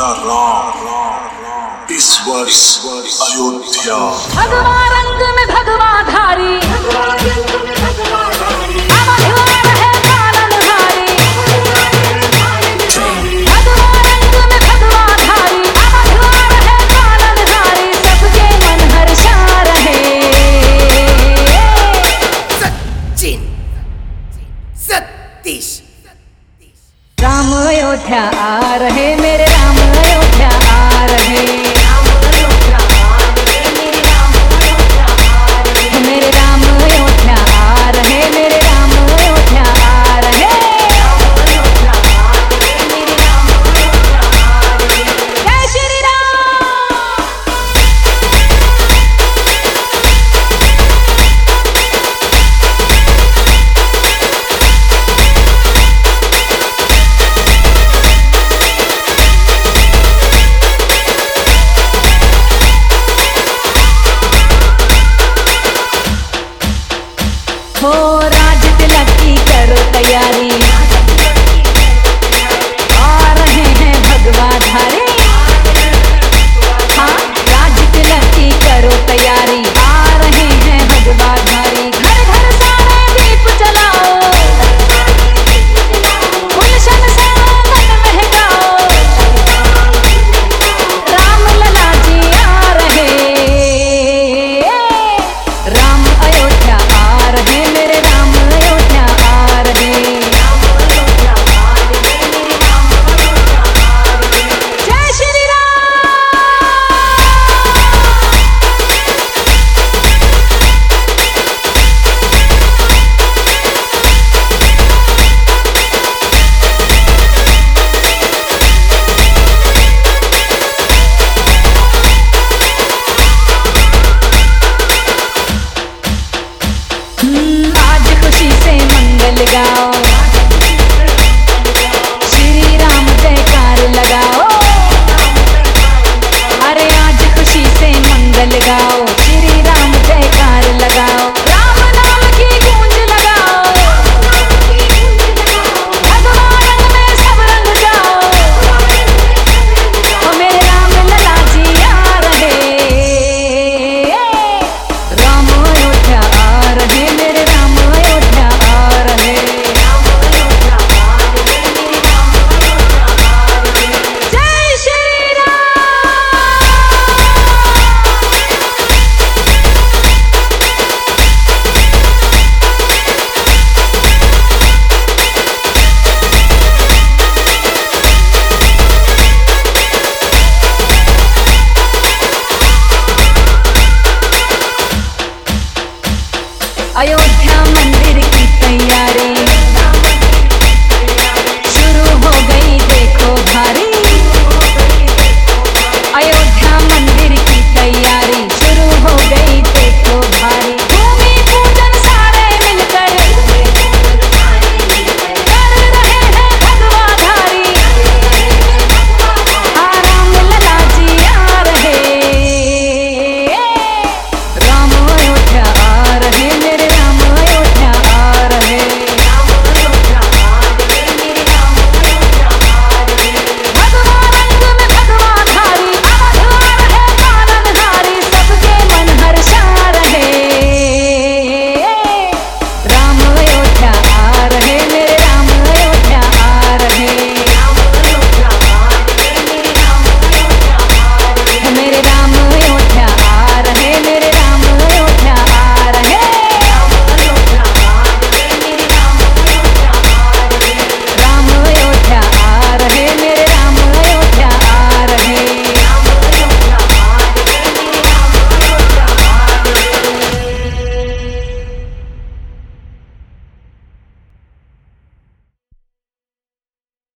आएगा राम इस वर्ष अयोध्या। भगवा रंग में भगवा धारी, राम अयोध्या आ रहे, मेरे राम अयोध्या आ रहे, मेरे राम अयोध्या आ रहे, मेरे राम अयोध्या आ रहे। जय श्री राम। हो राज तिलक की करो तैयारी, आ रहे हैं भगवा धारी। हाँ, राज तिलक की करो तैयारी, आ रहे हैं भगवा धारी। घर घर सारे दीप जलाओ, गुलशन से मन महकाओ, राम लला जी आ रहे, राम अयोध्या आ रहे, मेरे राम अयोध्या आ रहे। जय श्री राम। आज खुशी से मंगल गाओ, श्री राम जयकार लगाओ। अरे आज खुशी से मंगल गाओ, श्री राम जयकार लगाओ। राम नाम की गूंज लगाओ, भगवा रंग में सब रंग जाओ। ओ मेरे राम लला जी आ रहे, राम अयोध्या आ रहे, मेरे राम अयोध्या आ रहे। जय श्री राम। अयोध्या